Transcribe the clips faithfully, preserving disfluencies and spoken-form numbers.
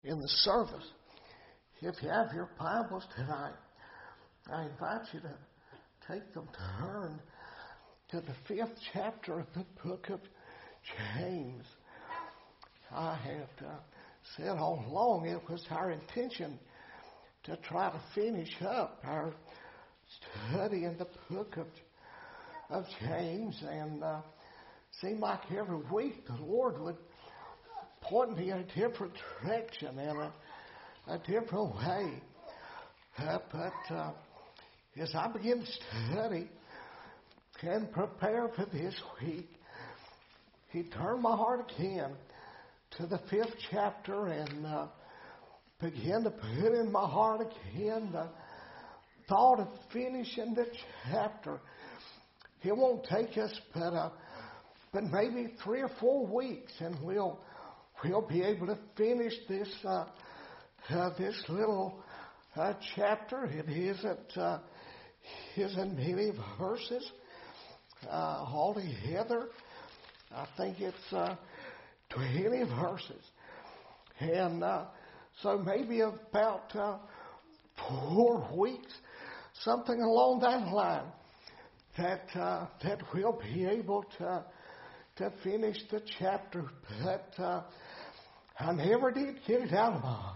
in the service. If you have your Bibles tonight, I invite you to take them to turn to the fifth chapter of the book of James. I have uh, said all along it was our intention to try to finish up our study in the book of, of James, and uh, seemed like every week the Lord would point me in a different direction and a, a different way. Uh, but uh, as I begin to study and prepare for this week, He turned my heart again to the fifth chapter and uh, began to put in my heart again the thought of finishing the chapter. It won't take us but uh, but maybe three or four weeks, and we'll we'll be able to finish this uh, uh, this little uh, chapter. It isn't uh, isn't many verses uh, altogether. I think it's uh, twenty verses, and uh, so maybe about uh, four weeks, something along that line, that uh, that we'll be able to to finish the chapter. But uh, I never did get it out of my,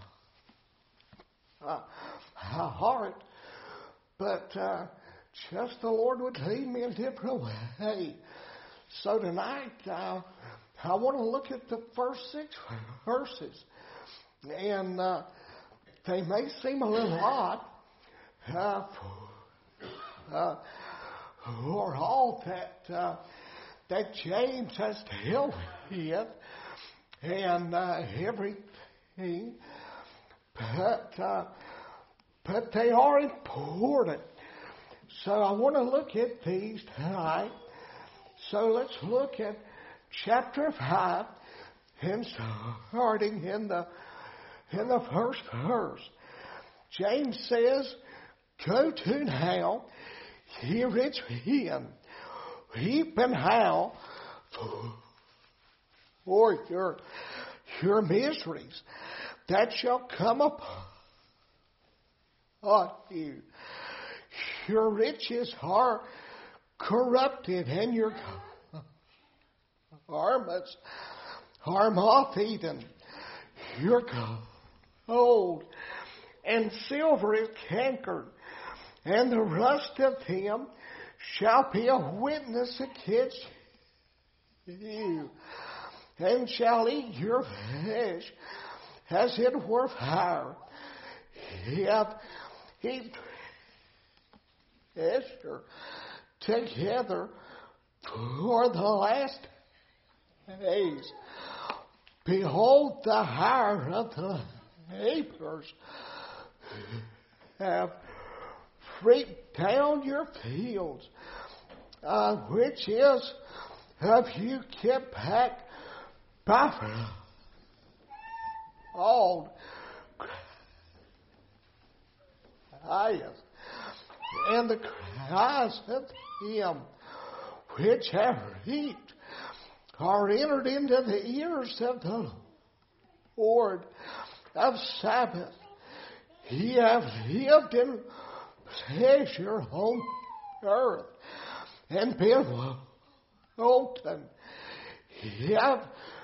uh, my heart. But uh, just the Lord would lead me in a different way. So tonight, uh, I want to look at the first six verses. And uh, they may seem a little odd uh, for, uh, for all that uh, that James has dealt with and uh, everything, but uh, but they are important. So I want to look at these tonight. So let's look at chapter five, and starting in the in the first verse. James says, "Go to now, ye rich men, weep and howl for your your miseries that shall come upon you. Your riches are corrupted, and your garments are moth-eaten. Your gold and silver is cankered, and the rust of them shall be a witness against you, and shall eat your flesh as it were fire. He hath heaped treasure together for the last days. Behold, the hire of the laborers have reaped down your fields, uh, which is have you kept back by all cries, and the cries of him which have reaped are entered into the ears of the Lord of Sabbath. Ye have lived in pleasure on earth, and been molten. Ye have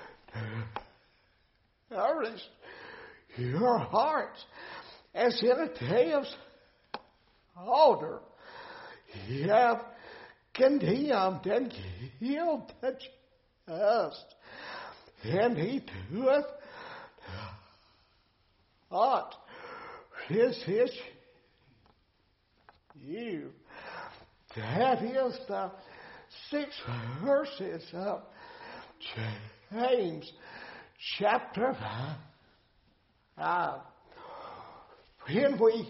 nourished your hearts as in a day of slaughter. Ye have condemned and killed the just, and he doeth not resist you." That is the six verses of James chapter five. When we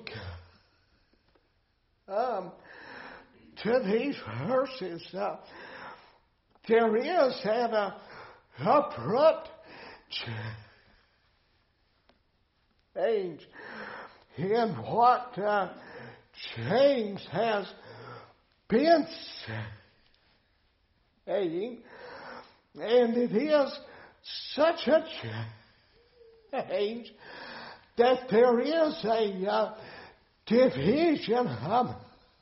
come to these verses, uh, there is an uh, abrupt change in what uh, James has been saying, and it is such a James that there is a uh, division among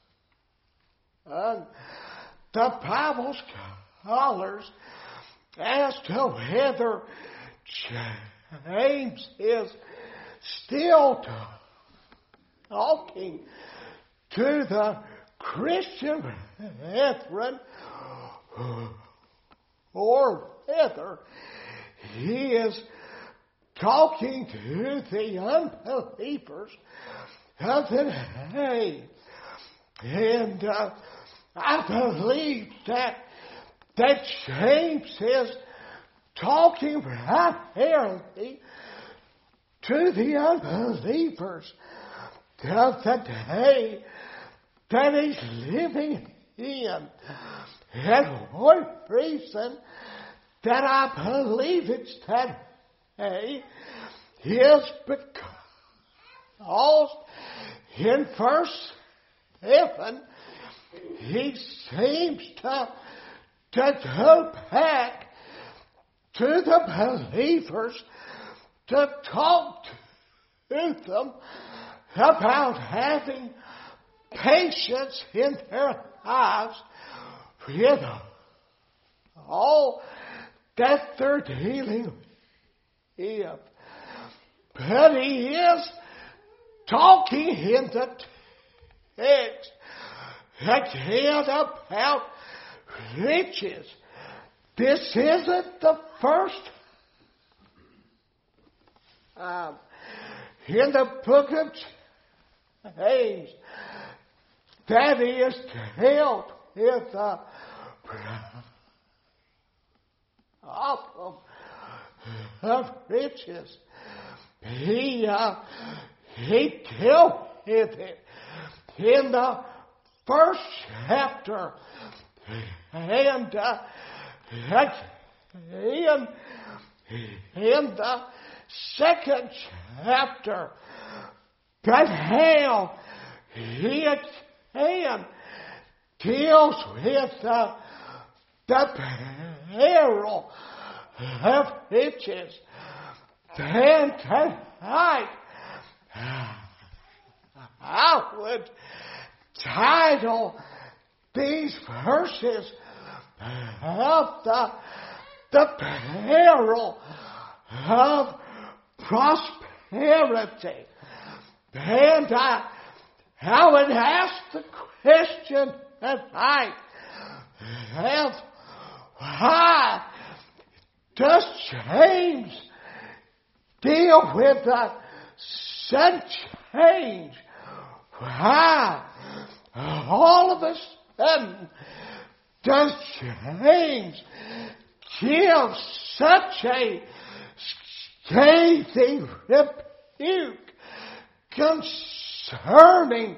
uh, the Bible scholars as to whether James is still talking to the Christian brethren or whether he is talking to the unbelievers of the day. And uh, I believe that that James is talking primarily to the unbelievers of the day that he's living in. And one reason that I believe it's that way is because in verse seven he seems to, to go back to the believers to talk to them about having patience in their lives with all that they're dealing with. But he is talking in the text again about riches. This isn't the first um, in the book of James that he is dealt with the problem of riches. He uh, he dealt with it in the first chapter, and uh, in in the second chapter. But how he again deals with the, the peril of riches. Then tonight, I would title these verses of the, the peril of prosperity. And I, I would ask the question tonight, why does James deal with the such change? Why all of a sudden does James give such a scathing rebuke concerning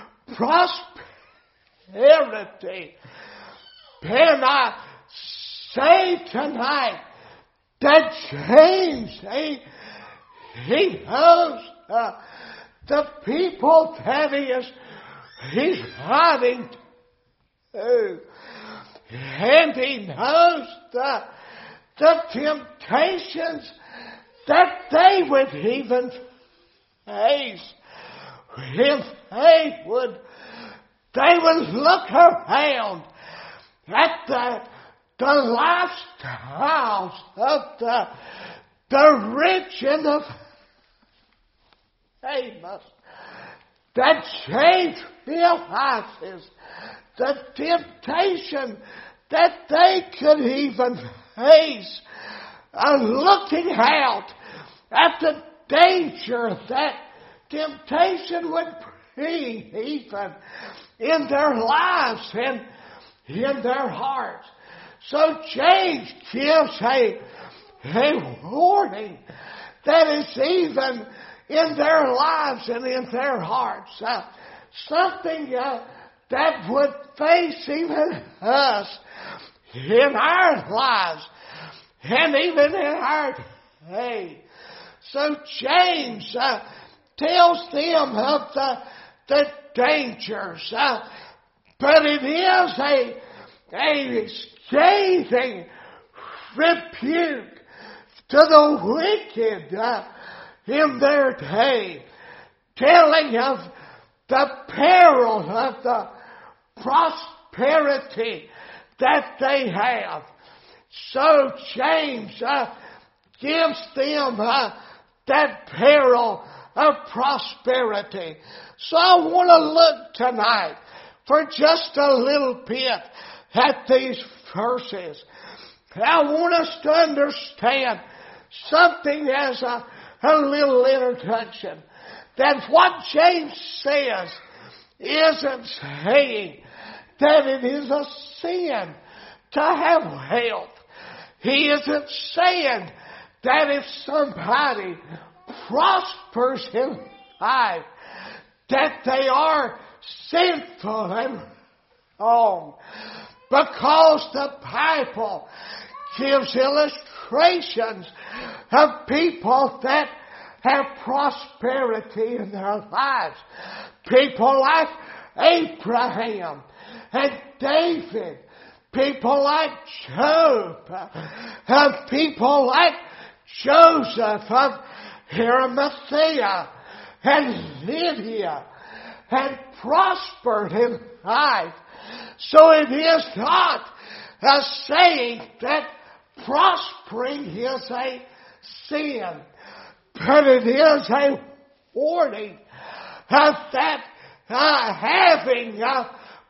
prosperity? Can I say tonight that James, he, he knows uh, the people that he is he's writing to, and he knows the, the temptations that they would even face. If they would, they would look around at the, the lifestyles of the, the rich and the famous. That James realizes the temptation that they could even face, uh, looking out at the danger that temptation would bring even in their lives and in their hearts. So James gives a, a warning that is even in their lives and in their hearts. Uh, something uh, that would face even us in our lives and even in our day. So James uh, tells them of the, the dangers, uh, but it is a, a scathing rebuke to the wicked uh, in their day, telling of the peril of the prosperity that they have. So James uh, gives them uh, that peril of prosperity. So I want to look tonight for just a little bit at these verses. I want us to understand something as a, a little introduction. That what James says isn't saying that it is a sin to have health. He isn't saying that if somebody prospers in life, that they are sinful and wrong. Because the Bible gives illustrations of people that have prosperity in their lives. People like Abraham and David. People like Job. And people like Joseph of Arimathea and Lydia. And prospered in life. So it is not a saying that prospering is a sin. But it is a warning of that uh, having uh,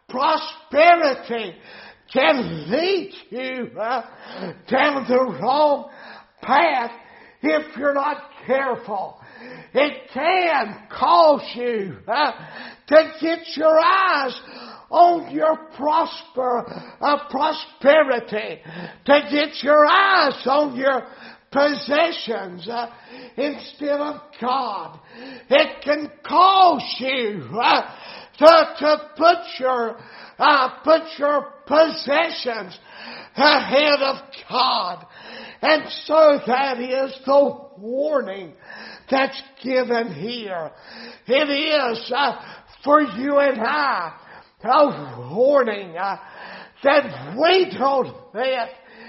prosperity can lead you uh, down the wrong path if you're not careful. It can cause you uh, to get your eyes on your prosper, uh, prosperity, to get your eyes on your possessions uh, instead of God. It can cause you uh, to, to put your uh, put your possessions ahead of God. And so that is the warning that's given here. It is uh, for you and I a warning uh, that we don't let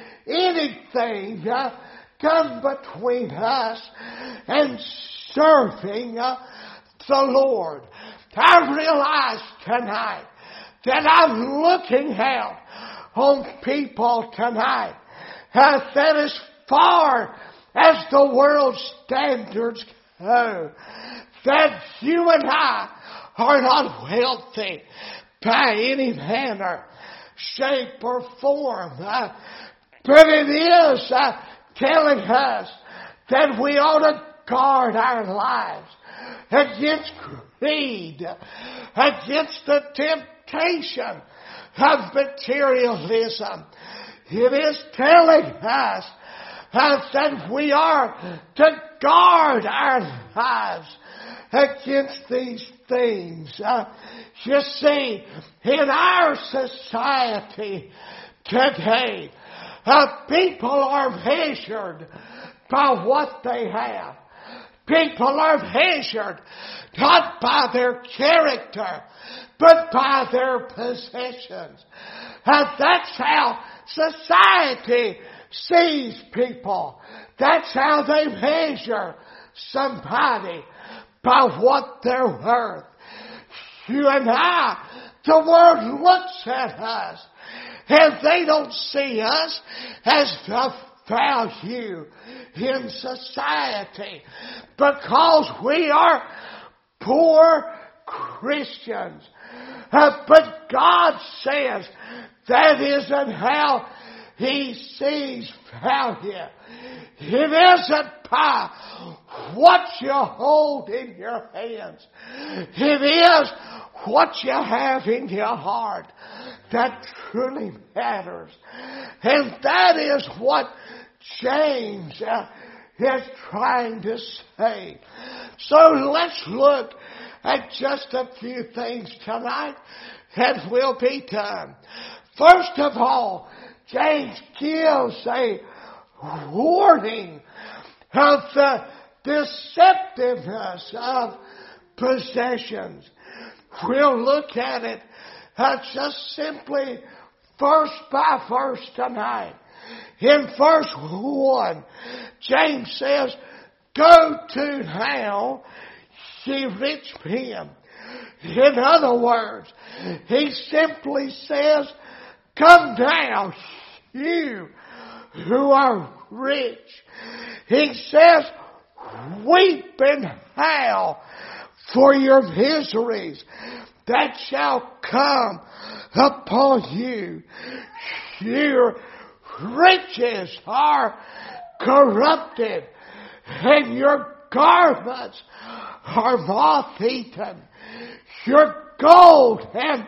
anything uh, come between us and serving uh, the Lord. I realize tonight that I'm looking out on people tonight uh, that as far as the world's standards go, that you and I are not wealthy by any manner, shape, or form. Uh, but it is uh, telling us that we ought to guard our lives against greed, against the temptation of materialism. It is telling us uh, that we are to guard our lives against these things. Uh, you see, in our society today, uh, people are measured by what they have. People are measured not by their character, but by their possessions. And that's how society sees people. That's how they measure somebody, by what they're worth. You and I, the world looks at us, and they don't see us as of value in society, because we are poor Christians. Uh, but God says that isn't how He sees value. It isn't by what you hold in your hands. It is what you have in your heart that truly matters. And that is what James uh, is trying to say. So let's look at just a few things tonight that will be done. First of all, James gives a warning of the deceptiveness of possessions. We'll look at it uh, just simply verse by verse tonight. In verse one, James says, Go to now, ye rich men. In other words, he simply says, come down, you who are rich. He says, weep and howl for your miseries that shall come upon you. Your riches are corrupted, and your garments are moth-eaten. Your gold and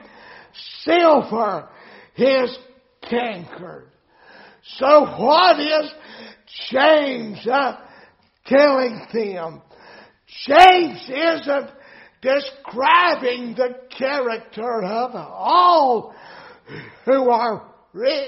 silver is cankered. So what is James uh, telling them? James isn't describing the character of all who are rich,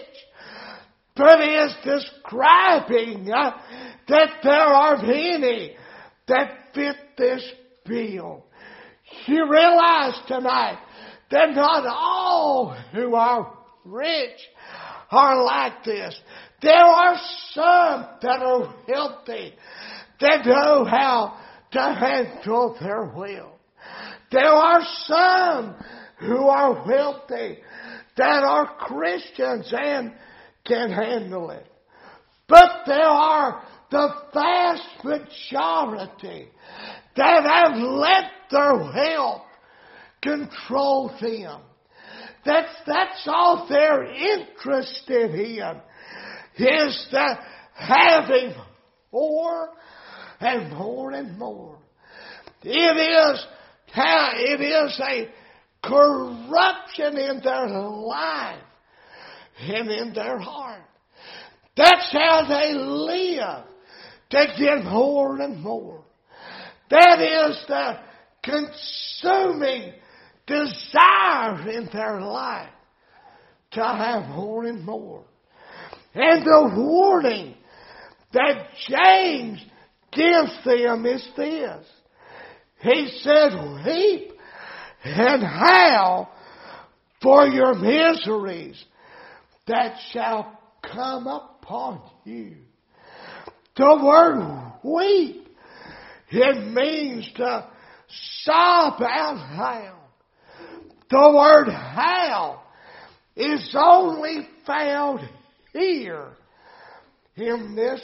but is describing uh, that there are many that fit this bill. You realize tonight that not all who are rich are like this. There are some that are wealthy, that know how to handle their wealth. There are some who are wealthy that are Christians and can handle it. But there are the vast majority that have let their wealth control them. That's, that's all they're interested in, is that having more and more and more. It is, it is a corruption in their life and in their heart. That's how they live, to get more and more. That is the consuming desire in their life, to have more and more. And the warning that James gives them is this. He said, weep and howl for your miseries that shall come upon you. The word weep, it means to sob out loud. The word howl is only found here in this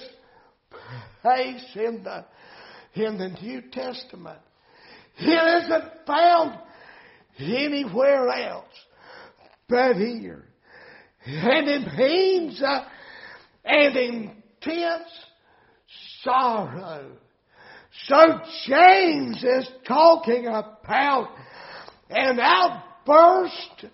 place in the, in the New Testament. It isn't found anywhere else but here. And it means uh, an intense sorrow. So James is talking about an outburst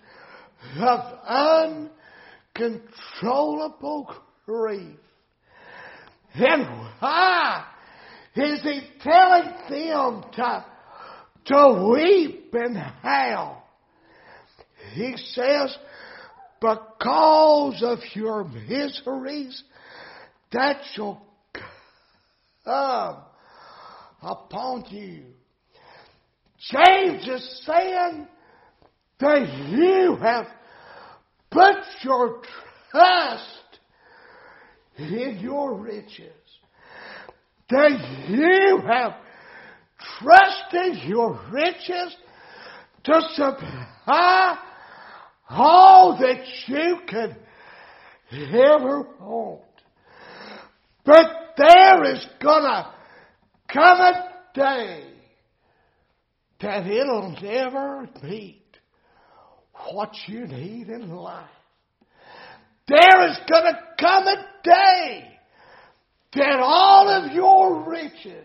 of uncontrollable grief. And why is he telling them to, to weep and howl? He says, because of your miseries that shall come upon you. James is saying that you have put your trust in your riches. That you have trusted your riches to supply all that you could ever want. But there is gonna come a day that it'll never meet what you need in life. There is gonna come a day that all of your riches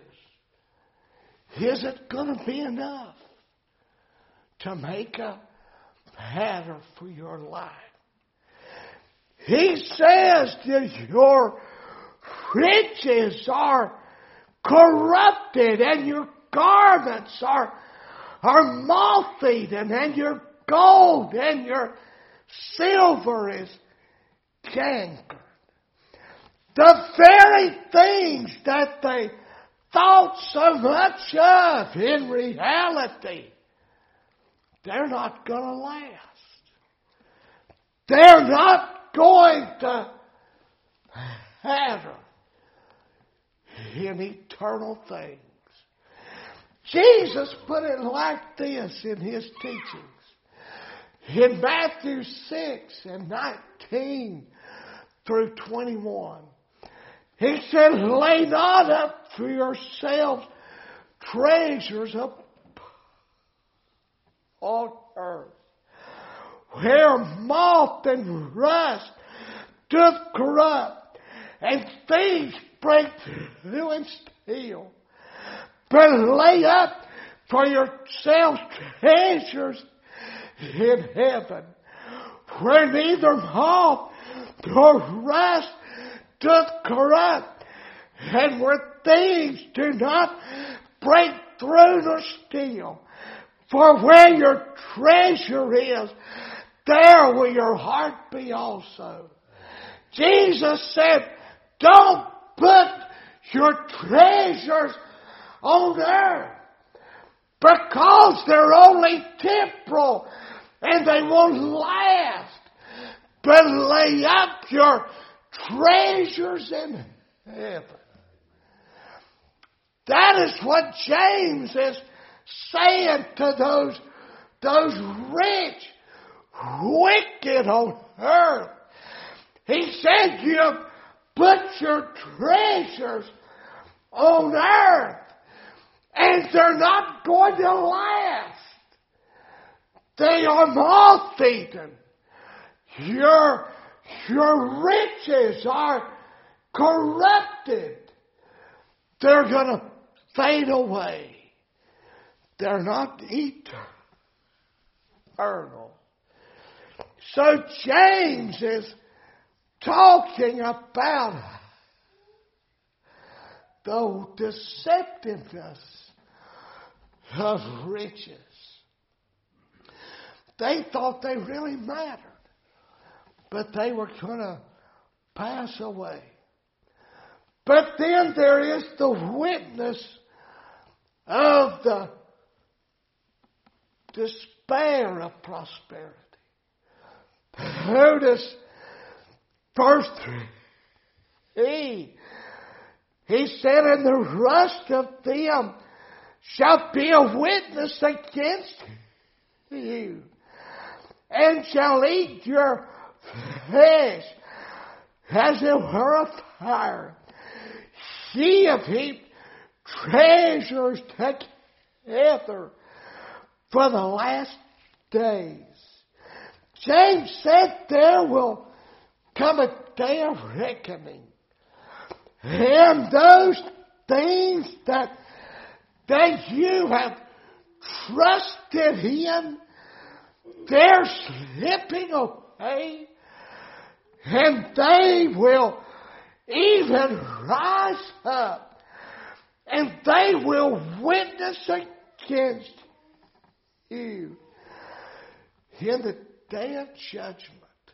isn't gonna be enough to make a matter for your life. He says that your riches are corrupted and your garments are, are moth-eaten and your gold and your silver is cankered. The very things that they thought so much of in reality, they're not going to last. They're not going to matter. in eternal things. Jesus put it like this in his teachings. In Matthew six and nineteen through twenty-one, he said, lay not up for yourselves treasures up on earth, where moth and rust doth corrupt, and thieves break through and steal. But lay up for yourselves treasures in heaven, where neither moth nor rust doth corrupt, and where thieves do not break through nor steal. For where your treasure is, there will your heart be also. Jesus said, don't put your treasures on earth, because they're only temporal and they won't last. But lay up your treasures in heaven. That is what James is saying to those, those rich, wicked on earth. He said, you put your treasures on earth, and they're not going to last. They are moth-eaten. Your, your riches are corrupted. They're going to fade away. They're not eternal. So James is talking about the deceptiveness of riches. They thought they really mattered, but they were going to pass away. But then there is the witness of the despair of prosperity. Notice verse three. He said, and the rust of them shall be a witness against you, and shall eat your flesh as it were a fire. Ye have heaped treasures together for the last days. James said there will come a day of reckoning. And those things that, that you have trusted in, they're slipping away. And they will even rise up. And they will witness against you in the day of judgment.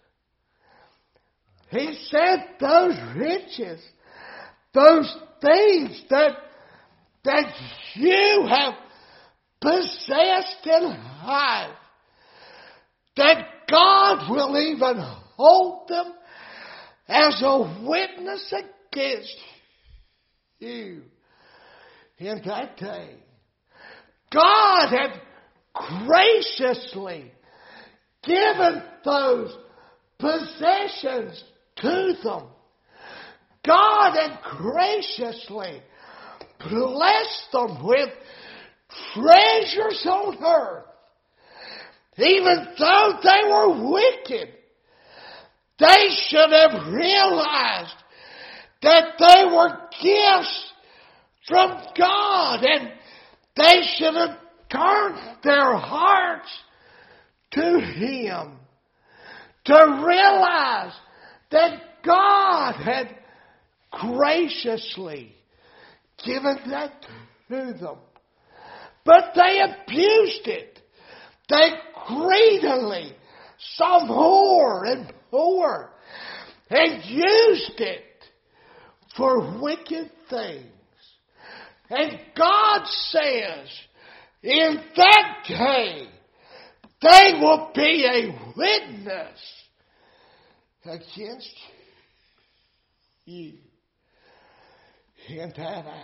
He said those riches, those things that, that you have possessed in life, that God will even hold them as a witness against you in that day. God had graciously given those possessions to them. God had graciously blessed them with treasures on earth. Even though they were wicked, they should have realized that they were gifts from God, and they should have turned their hearts to Him to realize that God had graciously given that to them. But they abused it. They greedily saw more and more and used it for wicked things. And God says, in that day, they will be a witness against you. in that hour.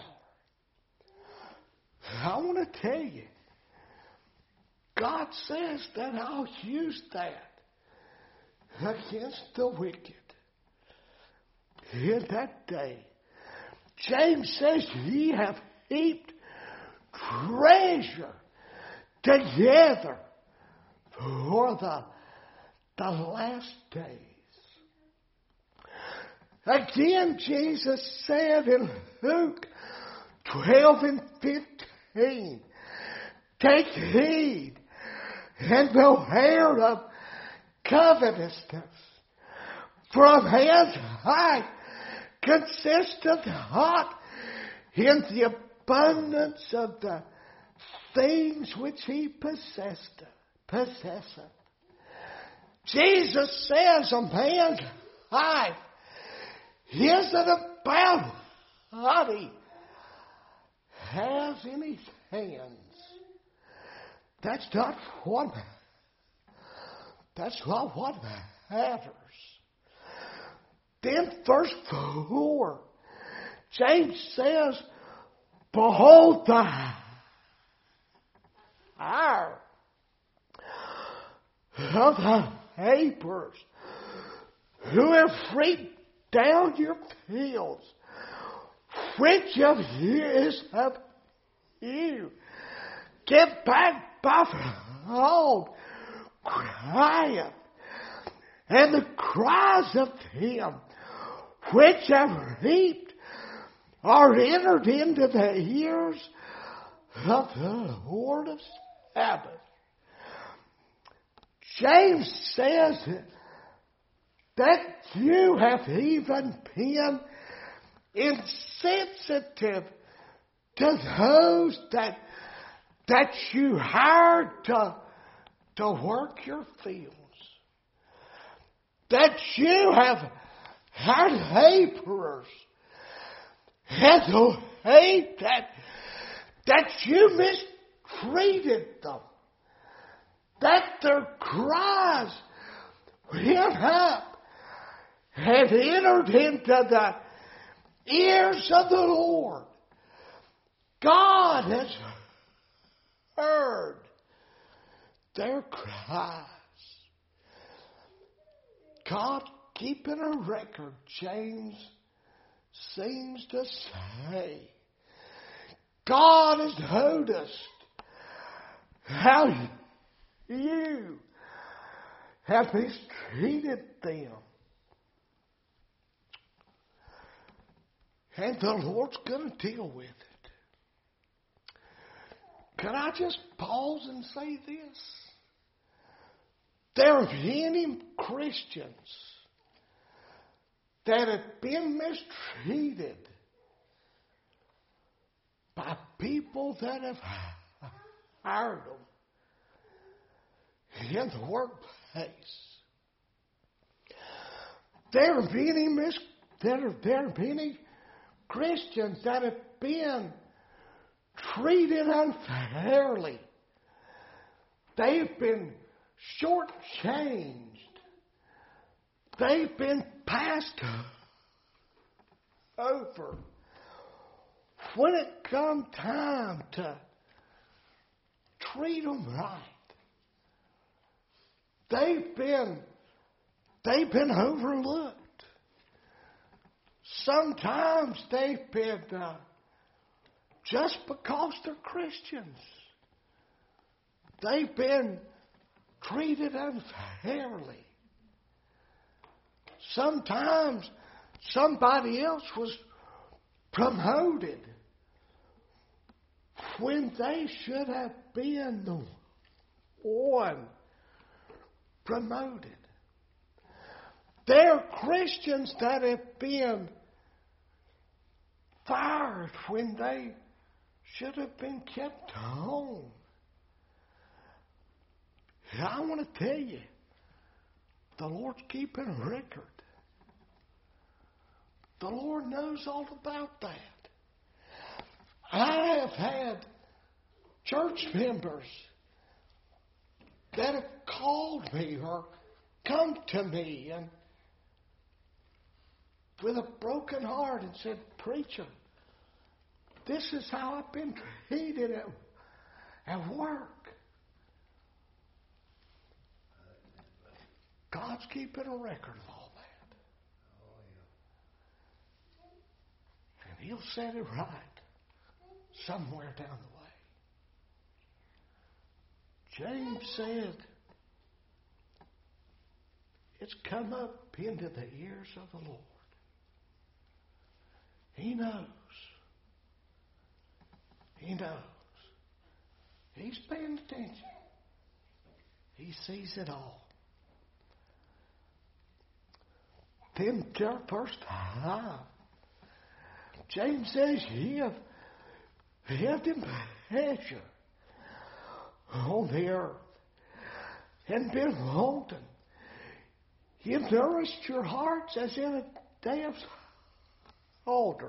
I want to tell you, God says that I'll use that against the wicked in that day. James says, ye have heaped treasure together for the, the last days. Again, Jesus said in Luke twelve and fifteen, take heed and beware of covetousness. For man's life consisteth not in the abundance of the things which he possessed, possesseth. Jesus says a man's life isn't about what he has in his hands. That's not what, that's not what matters. Then verse four, James says, behold the hour of the laborers who have reaped down your fields. Which of years have you? Get back behold, crieth, and the cries of him which have reaped are entered into the ears of the Lord of Sabbath. James says that you have even been insensitive to those that that you hired to, to work your fields. That you have had laborers and the way that, that you mistreated them. That their cries went up and entered into the ears of the Lord. God has heard their cries. God keeping a record, James seems to say. God has noticed how you have mistreated them. And the Lord's going to deal with it. Can I just pause and say this? There are many Christians that have been mistreated by people that have hired them in the workplace. There are many mis- there are, there are many Christians that have been treated unfairly. They've been shortchanged. They've been passed over. When it comes time to treat them right, they've been they've been overlooked. Sometimes they've been uh, just because they're Christians. They've been treated unfairly. Sometimes somebody else was promoted when they should have been the one promoted. There are Christians that have been fired when they should have been kept home. And I want to tell you, the Lord's keeping a record. The Lord knows all about that. I have had church members that have called me or come to me and with a broken heart and said, "Preacher, This is how I've been treated at, at work. God's keeping a record of all that. And He'll set it right somewhere down the way. James said, it's come up into the ears of the Lord. He knows. He knows. He's paying attention. He sees it all. Then, verse five, James says, Ye have had in pleasure on the earth and been wanting. You've nourished your hearts as in a day of altar.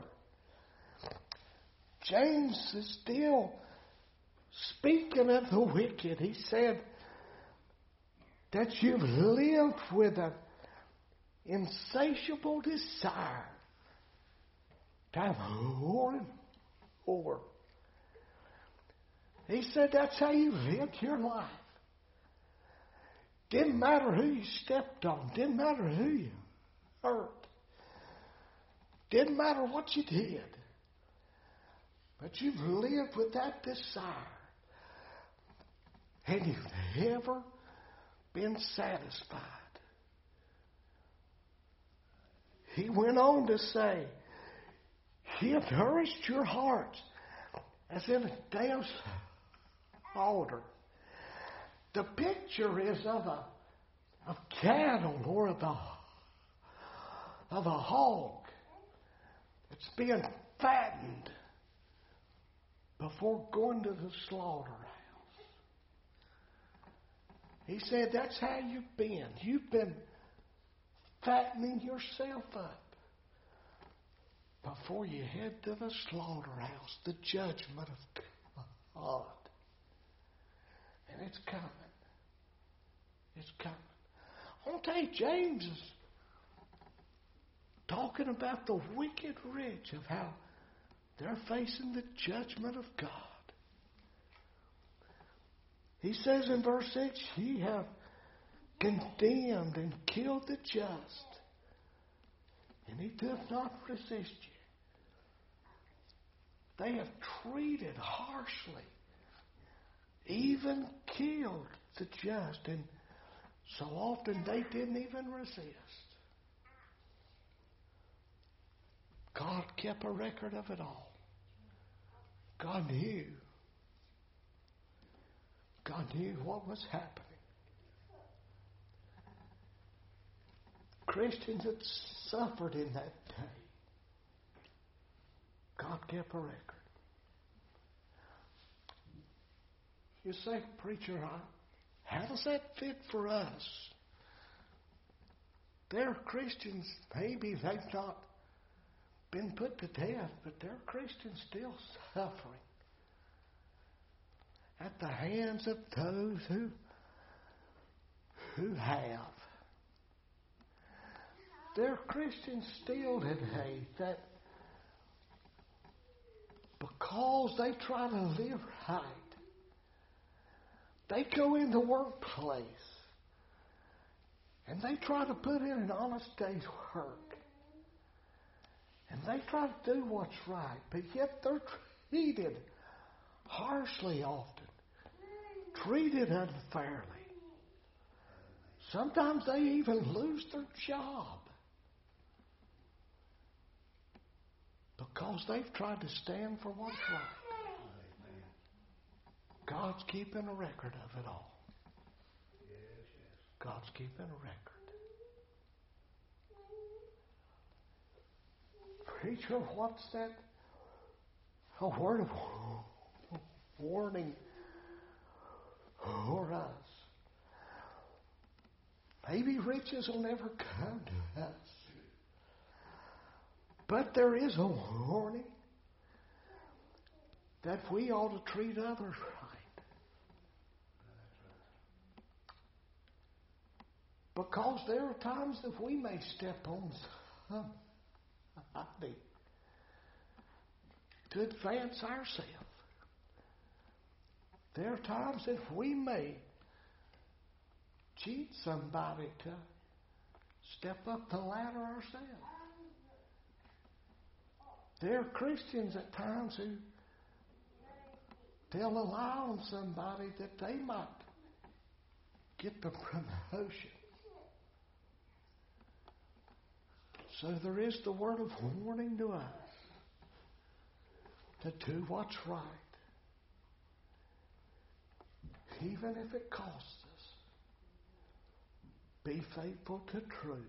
James is still speaking of the wicked. He said that you've lived with an insatiable desire to have more and more. He said that's how you lived your life. Didn't matter who you stepped on. Didn't matter who you hurt. Didn't matter what you did. But you've lived with that desire. And you've never been satisfied. He went on to say, He have nourished your hearts as in a day of altar. The picture is of a of cattle or of a, of a hog that's being fattened before going to the slaughterhouse. He said that's how you've been. You've been fattening yourself up before you head to the slaughterhouse, the judgment of God. And it's coming. It's coming. I want to tell you, James is talking about the wicked rich, of how they're facing the judgment of God. He says in verse six, Ye have condemned and killed the just, and He doth not resist you. They have treated harshly, even killed the just, and so often they didn't even resist. God kept a record of it all. God knew. God knew what was happening. Christians had suffered in that day. God kept a record. You say, preacher, how does that fit for us? They're Christians. Maybe they've not been put to death, but they're Christians still suffering at the hands of those who who have. They're Christians still today that because they try to live right, they go in the workplace and they try to put in an honest day's work. And they try to do what's right, but yet they're treated harshly often, treated unfairly. Sometimes they even lose their job because they've tried to stand for what's right. God's keeping a record of it all. God's keeping a record. Preacher, what's that? A word of warning for us. Maybe riches will never come to us. But there is a warning that we ought to treat others right. Because there are times that we may step on some. to advance ourselves. There are times that we may cheat somebody to step up the ladder ourselves. There are Christians at times who tell a lie on somebody that they might get the promotion. So there is the word of warning to us to do what's right, even if it costs us. Be faithful to truth,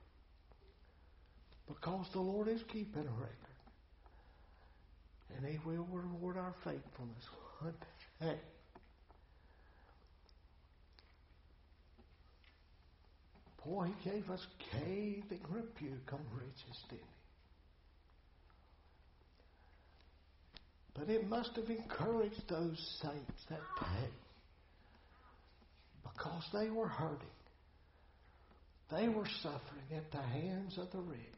because the Lord is keeping a record, and He will reward our faithfulness one day. Boy, He gave us scathing rebuke on riches, didn't He? But it must have encouraged those saints that day, because they were hurting. They were suffering at the hands of the rich.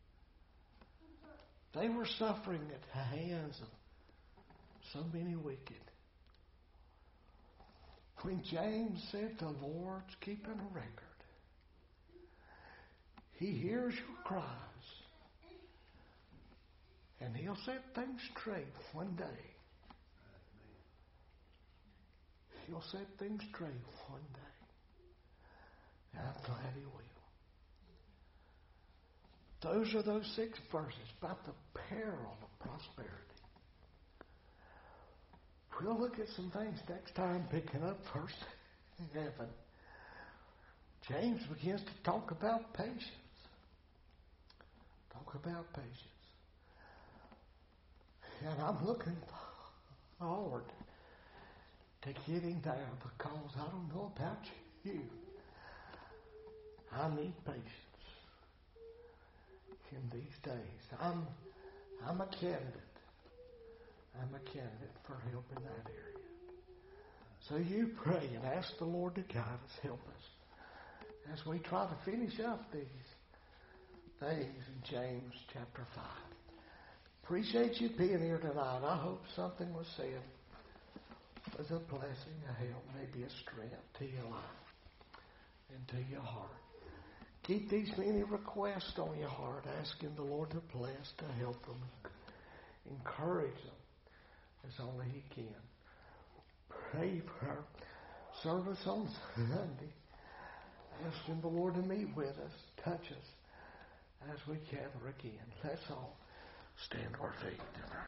They were suffering at the hands of so many wicked. When James said the Lord's keeping a record, He hears your cries, and He'll set things straight one day. He'll set things straight one day. And I'm glad He will. Those are those six verses about the peril of prosperity. We'll look at some things next time, picking up verse eleven. James begins to talk about patience. Talk about patience. And I'm looking forward to getting there, because I don't know about you. I need patience in these days. I'm I'm a candidate. I'm a candidate for help in that area. So you pray and ask the Lord to guide us, help us, as we try to finish up these things in James chapter five. Appreciate you being here tonight. I hope something was said was a blessing, a help, maybe a strength to your life and to your heart. Keep these many requests on your heart, asking the Lord to bless, to help them, encourage them as only He can. Pray for our service on Sunday, asking the Lord to meet with us, touch us as we gather again. Let's all stand to our feet.